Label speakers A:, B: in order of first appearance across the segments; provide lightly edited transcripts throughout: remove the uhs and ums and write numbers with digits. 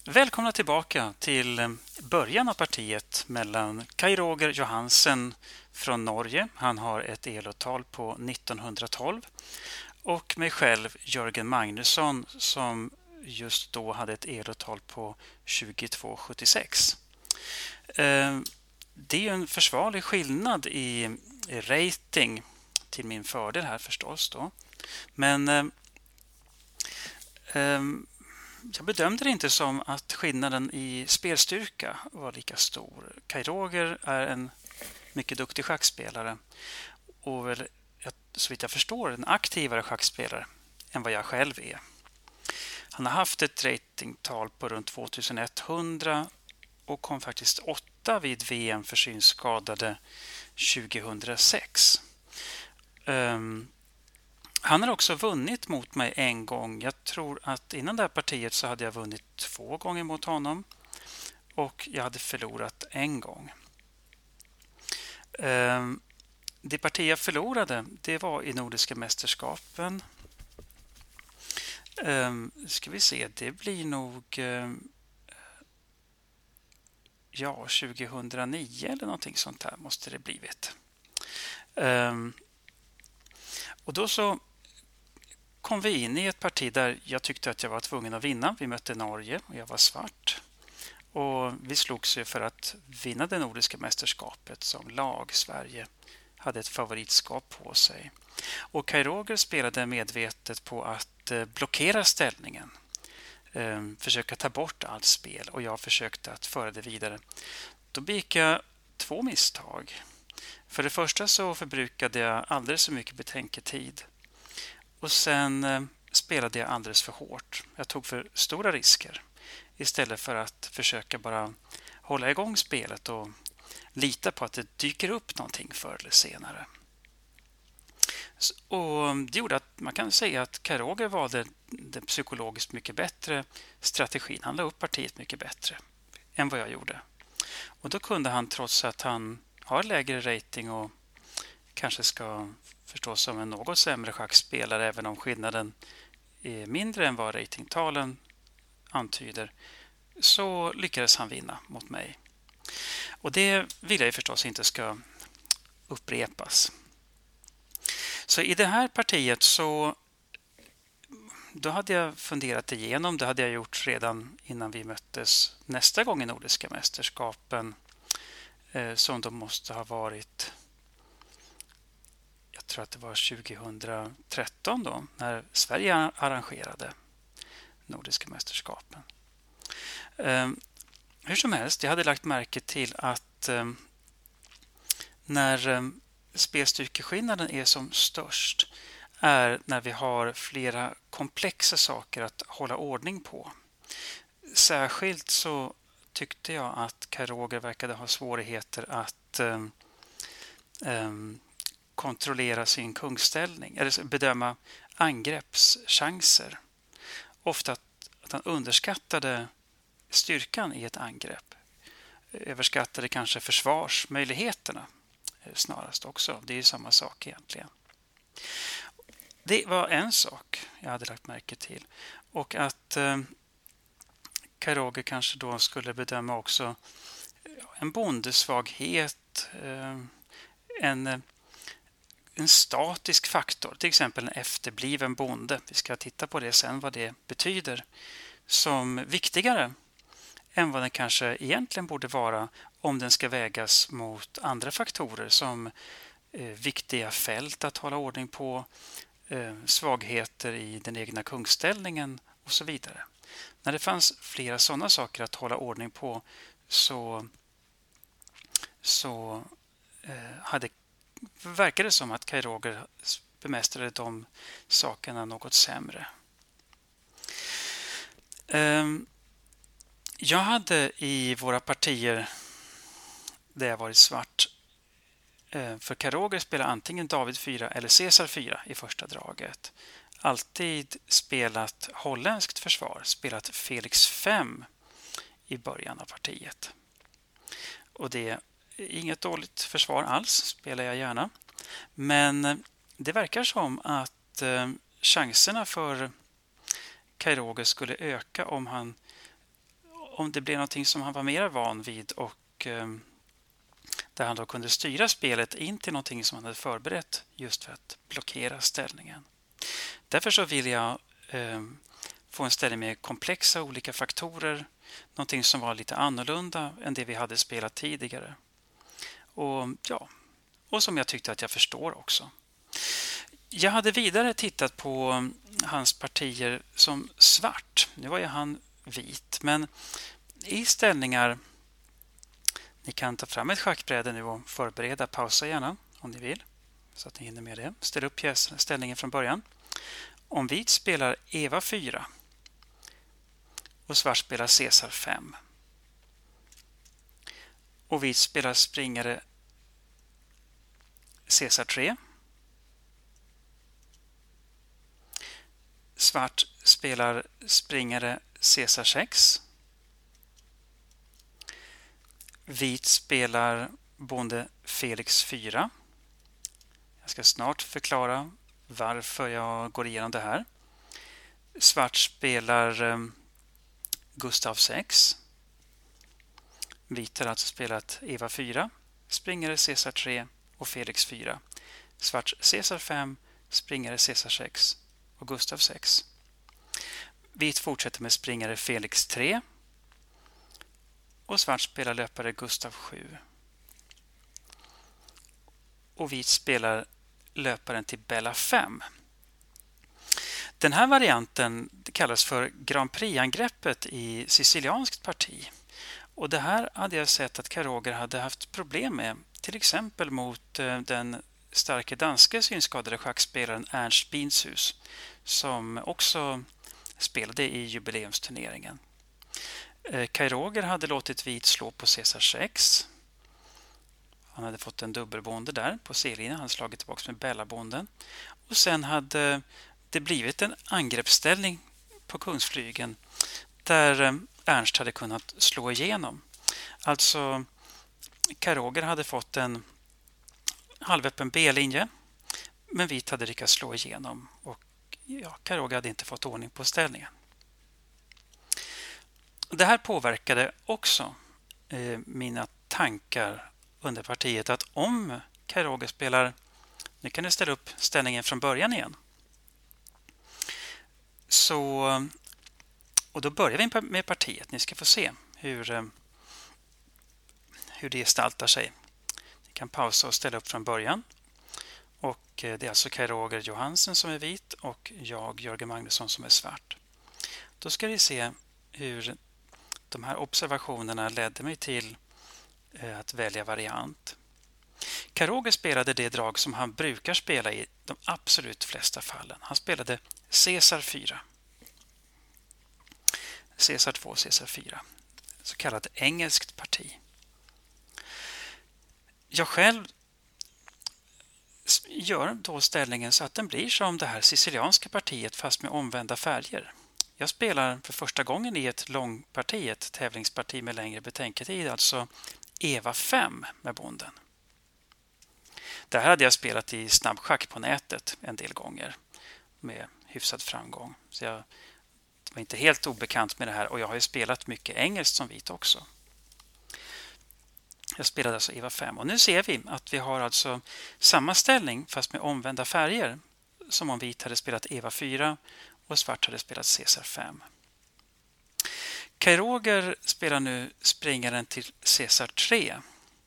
A: Välkomna tillbaka till början av partiet mellan Kai Roger Johansen från Norge. Han har ett elåtal på 1912. Och mig själv, Jörgen Magnusson, som just då hade ett elåtal på 2276. Det är ju en försvarlig skillnad i rating till min fördel här förstås då. Men jag bedömde det inte som att skillnaden i spelstyrka var lika stor. Kai Roger är en mycket duktig schackspelare och väl, så vitt jag förstår, en aktivare schackspelare än vad jag själv är. Han har haft ett ratingtal på runt 2100 och kom faktiskt 8 vid VM för synskadade 2006. Han har också vunnit mot mig en gång. Jag tror att innan det här partiet så hade jag vunnit 2 gånger mot honom. Och jag hade förlorat en gång. Det parti jag förlorade, det var i Nordiska mästerskapen. Ska vi se, det blir nog 2009 eller någonting sånt här måste det blivit. Och då så kom vi in i ett parti där jag tyckte att jag var tvungen att vinna. Vi mötte Norge och jag var svart. Och vi slogs ju för att vinna det nordiska mästerskapet som lag. Sverige hade ett favoritskap på sig. Och Kai Roger spelade medvetet på att blockera ställningen. Försöka ta bort allt spel och jag försökte att föra det vidare. Då begick jag 2 misstag. För det första så förbrukade jag alldeles för mycket betänketid. Och sen spelade jag alldeles för hårt. Jag tog för stora risker istället för att försöka bara hålla igång spelet och lita på att det dyker upp någonting förr eller senare. Och det gjorde att man kan säga att Kai Roger valde den psykologiskt mycket bättre strategin. Han la upp partiet mycket bättre än vad jag gjorde. Och då kunde han, trots att han har lägre rating och kanske ska förstås som en något sämre schackspelare, även om skillnaden är mindre än vad ratingtalen antyder, så lyckades han vinna mot mig. Och det vill jag förstås inte ska upprepas. Så i det här partiet så då hade jag funderat igenom, det hade jag gjort redan innan vi möttes nästa gång i Nordiska mästerskapen, som då måste ha varit, jag tror att det var 2013 då, när Sverige arrangerade Nordiska mästerskapen. Hur som helst, jag hade lagt märke till att när spelstyrkeskillnaden är som störst är när vi har flera komplexa saker att hålla ordning på. Särskilt så tyckte jag att Kai Roger verkade ha svårigheter att kontrollera sin kungsställning eller bedöma angreppschanser. Ofta att han underskattade styrkan i ett angrepp. Överskattade kanske försvarsmöjligheterna snarast också. Det är ju samma sak egentligen. Det var en sak jag hade lagt märke till. Och att Kai Roger kanske då skulle bedöma också en bondesvaghet, en statisk faktor, till exempel en efterbliven bonde. Vi ska titta på det sen, vad det betyder, som viktigare än vad den kanske egentligen borde vara om den ska vägas mot andra faktorer som viktiga fält att hålla ordning på, svagheter i den egna kungsställningen och så vidare. När det fanns flera sådana saker att hålla ordning på så verkade det som att Kai Roger bemästrade de sakerna något sämre. Jag hade i våra partier där jag varit svart, för Kai Roger spelade antingen David 4 eller Caesar 4 i första draget. Alltid spelat holländskt försvar, spelat Felix 5 i början av partiet. Och det är inget dåligt försvar alls, spelar jag gärna. Men det verkar som att chanserna för Kai Roger skulle öka om det blev någonting som han var mer van vid och där han då kunde styra spelet in till någonting som han hade förberett just för att blockera ställningen. Därför så vill jag få en ställning med komplexa olika faktorer, någonting som var lite annorlunda än det vi hade spelat tidigare. Och som jag tyckte att jag förstår också. Jag hade vidare tittat på hans partier som svart. Nu var ju han vit, men i ställningar... Ni kan ta fram ett schackbräde nu och förbereda, pausa gärna om ni vill, så att ni hinner med det. Ställ upp ställningen från början. Om vit spelar Eva 4 och svart spelar Caesar 5 och vit spelar springare Caesar 3. Svart spelar springare Caesar 6. Vit spelar bonde Felix 4. Jag ska snart förklara varför jag går igenom det här. Svart spelar Gustav 6. Vit har alltså spelat Eva 4, springare Caesar 3 och Felix 4. Svart Caesar 5, springare Caesar 6 och Gustav 6. Vit fortsätter med springare Felix 3. Och svart spelar löpare Gustav 7. Och vit spelar löparen till Bella 5. Den här varianten kallas för Grand Prix-angreppet i sicilianskt parti. Och det här hade jag sett att Kai Roger hade haft problem med. Till exempel mot den starka danske synskadade schackspelaren Ernst Binshus, som också spelade i jubileumsturneringen. Kai Roger hade låtit vit slå på Caesar 6. Han hade fått en dubbelbonde där på C-linjen. Han hade slagit tillbaka med Bella-bonden. Och sen hade det blivit en angreppsställning på kungsflygen där Ernst hade kunnat slå igenom. Alltså Kai Roger hade fått en halvöppen B-linje, men vit hade lyckats slå igenom och Kai Roger hade inte fått ordning på ställningen. Det här påverkade också mina tankar under partiet att om Kai Roger spelar, nu kan du ställa upp ställningen från början igen. Och då börjar vi med partiet. Ni ska få se hur det gestaltar sig. Ni kan pausa och ställa upp från början. Och det är alltså Kai Roger Johansen som är vit och jag, Jörgen Magnusson, som är svart. Då ska vi se hur de här observationerna ledde mig till att välja variant. Kai Roger spelade det drag som han brukar spela i de absolut flesta fallen. Han spelade Caesar 4. Caesar 2, Caesar 4. Så kallat engelskt parti. Jag själv gör då ställningen så att den blir som det här sicilianska partiet fast med omvända färger. Jag spelar för första gången i ett långparti, ett tävlingsparti med längre betänketid, alltså Eva 5 med bonden. Det här hade jag spelat i snabbschack på nätet en del gånger med hyfsad framgång. Så jag var inte helt obekant med det här och jag har ju spelat mycket engelskt som vit också. Jag spelade alltså Eva 5 och nu ser vi att vi har alltså samma ställning fast med omvända färger som om vit hade spelat Eva 4 och svart hade spelat Caesar 5. Kai Roger spelar nu springaren till Caesar 3.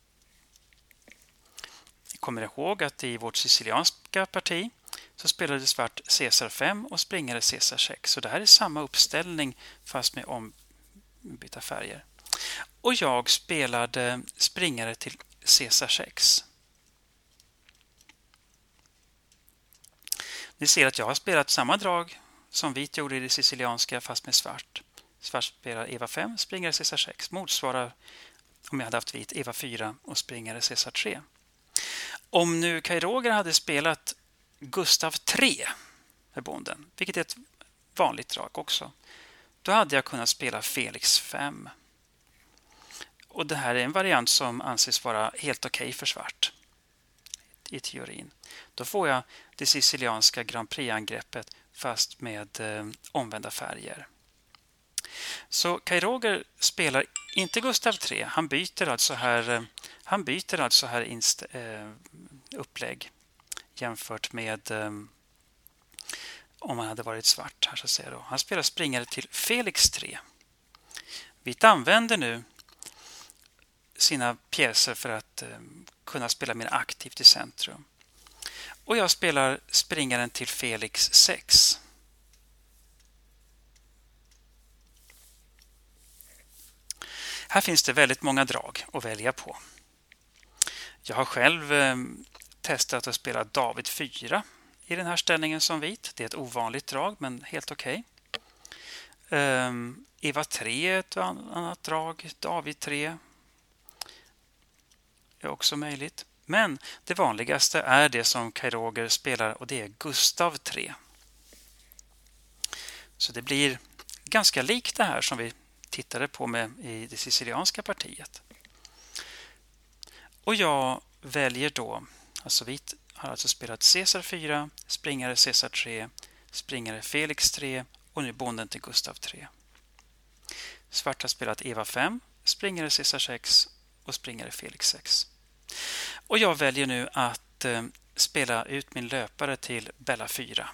A: Ni kommer ihåg att i vårt sicilianska parti så spelade svart Caesar 5 och springare Caesar 6. Så det här är samma uppställning fast med ombytta färger. Och jag spelade springare till Caesar 6. Ni ser att jag har spelat samma drag som vit gjorde i det sicilianska fast med svart. Svart spelar Eva 5, springare Caesar 6. Motsvarar om jag hade haft vit Eva 4 och springare Caesar 3. Om nu Kai Roger hade spelat Gustav 3 med bonden, vilket är ett vanligt drag också, då hade jag kunnat spela Felix 5. Och det här är en variant som anses vara helt okej för svart i teorin. Då får jag det sicilianska Grand Prix-angreppet fast med omvända färger. Så Kai Roger spelar inte Gustav 3. Han byter alltså här upplägg jämfört med om han hade varit svart här så att säga då. Han spelar springare till Felix 3. Vit använder nu sina pjäser för att kunna spela mer aktivt i centrum. Och jag spelar springaren till Felix 6. Här finns det väldigt många drag att välja på. Jag har själv testat att spela David 4 i den här ställningen som vit. Det är ett ovanligt drag, men helt okej. Eva 3 är ett annat drag. David 3 är också möjligt. Men det vanligaste är det som Kai Roger spelar och det är Gustav 3. Så det blir ganska likt det här som vi tittade på med i det sicilianska partiet. Och jag väljer då, alltså vit har alltså spelat Caesar 4, springare Caesar 3, springare Felix 3 och nu bonden till Gustav 3. Svart har spelat Eva 5, springare Caesar 6 och springare Felix 6. Och jag väljer nu att spela ut min löpare till Bella 4.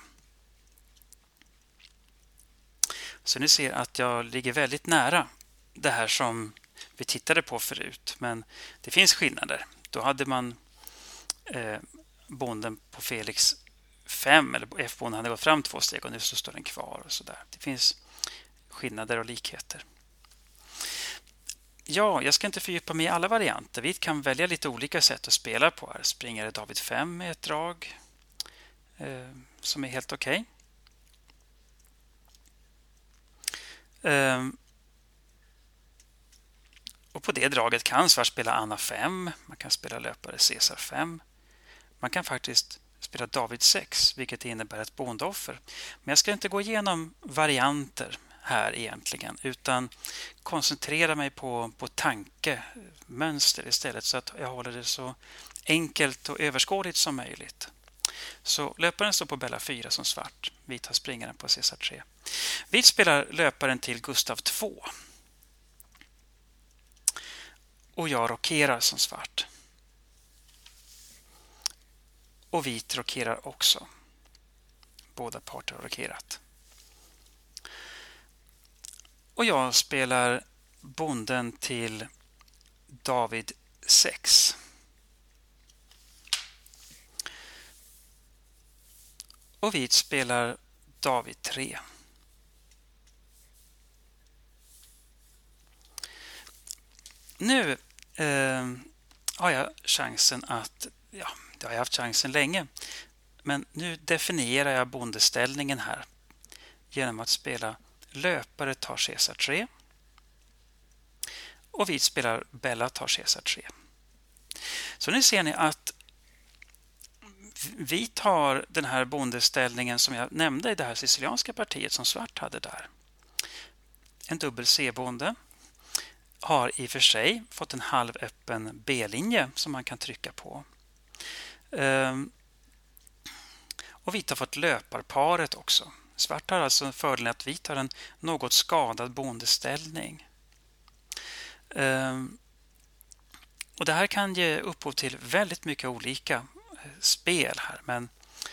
A: Så ni ser att jag ligger väldigt nära det här som vi tittade på förut. Men det finns skillnader. Då hade man bonden på Felix 5 eller F-bonden hade gått fram 2 steg och nu så står den kvar och så där. Det finns skillnader och likheter. Ja, jag ska inte fördjupa mig i alla varianter. Vi kan välja lite olika sätt att spela på här. Springare David 5 med ett drag som är helt okej. Och på det draget kan svart spela Anna 5. Man kan spela löpare Caesar 5. Man kan faktiskt spela David 6, vilket innebär ett bondeoffer. Men jag ska inte gå igenom varianter här egentligen, utan koncentrera mig på tankemönster istället så att jag håller det så enkelt och överskådligt som möjligt. Så löparen står på Bella 4 som svart. Vit har springaren på Caesar 3. Vit spelar löparen till Gustav 2. Och jag rockerar som svart. Och vit rockerar också. Båda parter har rockerat. Och jag spelar bonden till David 6. Och vit spelar David 3. Nu har jag chansen att, ja, det har jag haft chansen länge, men nu definierar jag bondeställningen här genom att spela löpare tar Caesar 3 och vit spelar Bella tar Caesar 3. Så nu ser ni att vi tar den här bondeställningen som jag nämnde i det här sicilianska partiet som svart hade där. En dubbel C-bonde har i och för sig fått en halvöppen B-linje som man kan trycka på. Och vit har fått löparparet också. Svart har alltså fördelen att vit har en något skadad bondeställning. Och det här kan ge upphov till väldigt mycket olika spel här, men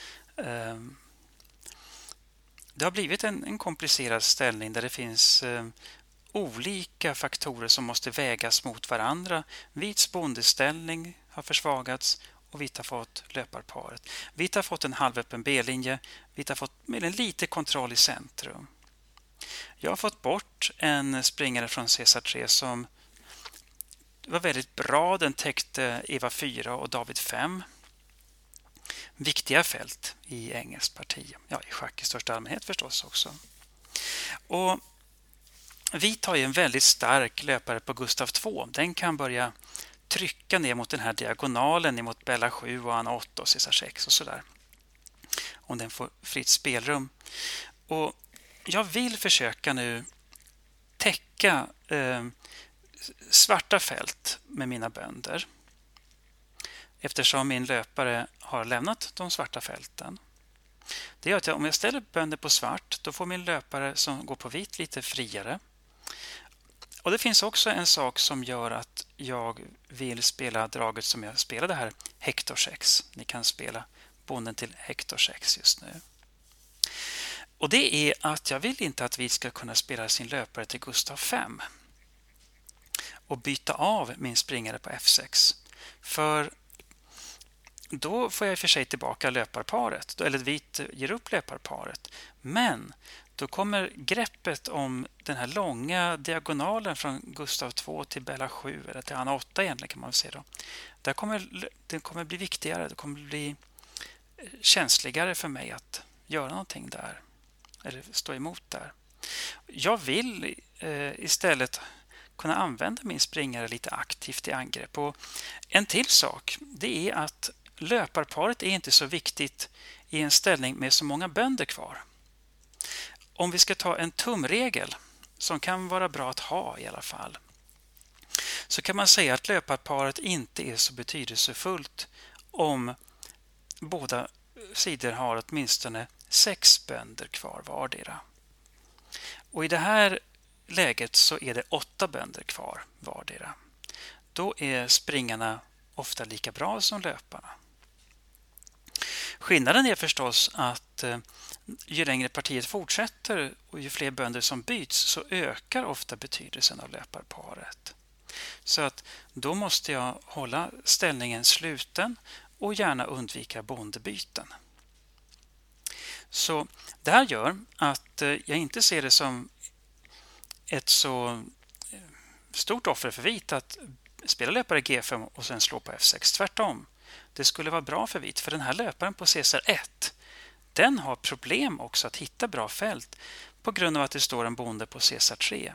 A: det har blivit en komplicerad ställning där det finns olika faktorer som måste vägas mot varandra. Vits bondeställning har försvagats och vit har fått löparparet. Vit har fått en halvöppen B-linje. Vit har fått med en lite kontroll i centrum. Jag har fått bort en springare från Caesar 3 som var väldigt bra. Den täckte Eva 4 och David 5. Viktiga fält i engelskt parti. Ja, i schack i största allmänhet förstås också. Och vit har ju en väldigt stark löpare på Gustav 2. Den kan börja trycka ner mot den här diagonalen, ner mot Bella 7 och Anna 8 och Caesar 6 och sådär. Om den får fritt spelrum. Och jag vill försöka nu täcka svarta fält med mina bönder. Eftersom min löpare har lämnat de svarta fälten. Det gör att om jag ställer bönder på svart, då får min löpare som går på vit lite friare. Och det finns också en sak som gör att jag vill spela draget som jag spelade här, Hector 6. Ni kan spela bonden till Hector 6 just nu. Och det är att jag vill inte att vi ska kunna spela sin löpare till Gustav 5 och byta av min springare på F6. För då får jag i och för sig tillbaka löparparet, eller vit ger upp löparparet. Men då kommer greppet om den här långa diagonalen från Gustav 2 till Bella 7, eller till Anna 8 egentligen kan man säga då. Det kommer bli viktigare, det kommer bli känsligare för mig att göra någonting där, eller stå emot där. Jag vill istället kunna använda min springare lite aktivt i angrepp. Och en till sak, det är att löparparet är inte så viktigt i en ställning med så många bönder kvar. Om vi ska ta en tumregel som kan vara bra att ha i alla fall, så kan man säga att löparparet inte är så betydelsefullt om båda sidor har åtminstone 6 bönder kvar vardera. Och i det här läget så är det 8 bönder kvar vardera. Då är springarna ofta lika bra som löparna. Skillnaden är förstås att ju längre partiet fortsätter och ju fler bönder som byts så ökar ofta betydelsen av löparparet. Så att då måste jag hålla ställningen sluten och gärna undvika bondebyten. Så det här gör att jag inte ser det som ett så stort offer för vit att spela löpare G5 och sen slå på F6. Tvärtom. Det skulle vara bra för vit, för den här löparen på Caesar1, den har problem också att hitta bra fält på grund av att det står en bonde på Caesar3.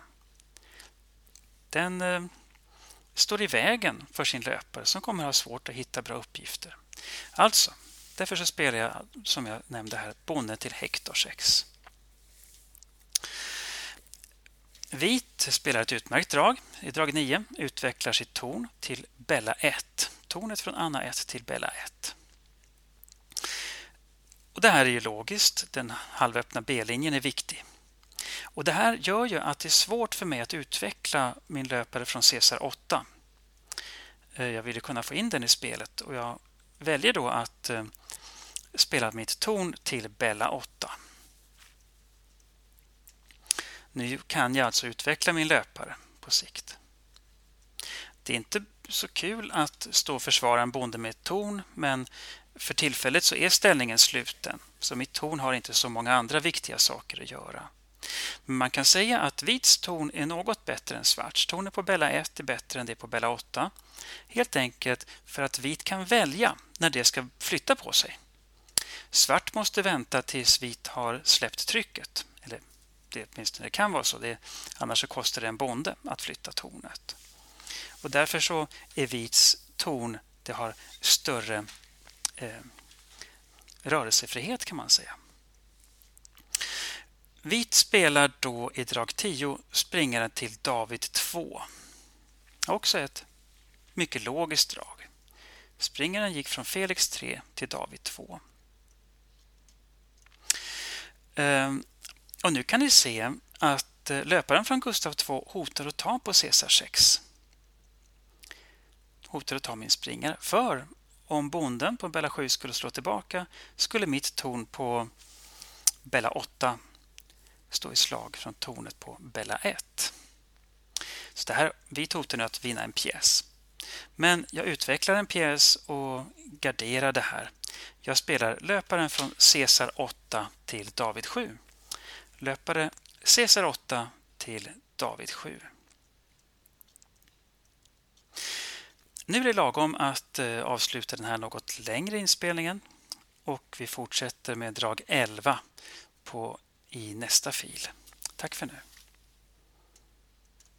A: Den står i vägen för sin löpare som kommer ha svårt att hitta bra uppgifter. Alltså, därför så spelar jag, som jag nämnde här, bonden till Hector 6. Vit spelar ett utmärkt drag. I drag 9 utvecklar sitt torn till Bella 1. Tornet från Anna 1 till Bella 1. Och det här är ju logiskt. Den halvöppna B-linjen är viktig. Och det här gör ju att det är svårt för mig att utveckla min löpare från Caesar 8. Jag ville kunna få in den i spelet och jag väljer då att spela mitt torn till Bella 8. Nu kan jag alltså utveckla min löpare på sikt. Det är inte så kul att stå och försvara en bonde med ett torn, men för tillfället så är ställningen sluten. Så mitt torn har inte så många andra viktiga saker att göra. Men man kan säga att vits torn är något bättre än svarts. Tornet på Bella 1 är bättre än det på Bella 8. Helt enkelt för att vit kan välja när det ska flytta på sig. Svart måste vänta tills vit har släppt trycket. Eller det åtminstone kan vara så. Annars så kostar det en bonde att flytta tornet. Och därför så är vits torn, det har större rörelsefrihet kan man säga. Vit spelar då i drag 10 springaren till David 2. Också ett mycket logiskt drag. Springaren gick från Felix 3 till David 2. Och nu kan ni se att löparen från Gustav 2 hotar att ta på Caesar 6. Hotar att ta min springare. För om bonden på Bella 7 skulle slå tillbaka skulle mitt torn på Bella 8 stå i slag från tornet på Bella 1. Så det här, vit hotar nu att vinna en pjäs. Men jag utvecklar en pjäs och garderar det här. Jag spelar löparen från Caesar 8 till David 7. Löpare Caesar 8 till David 7. Nu är det lagom att avsluta den här något längre inspelningen och vi fortsätter med drag 11 i nästa fil. Tack för nu.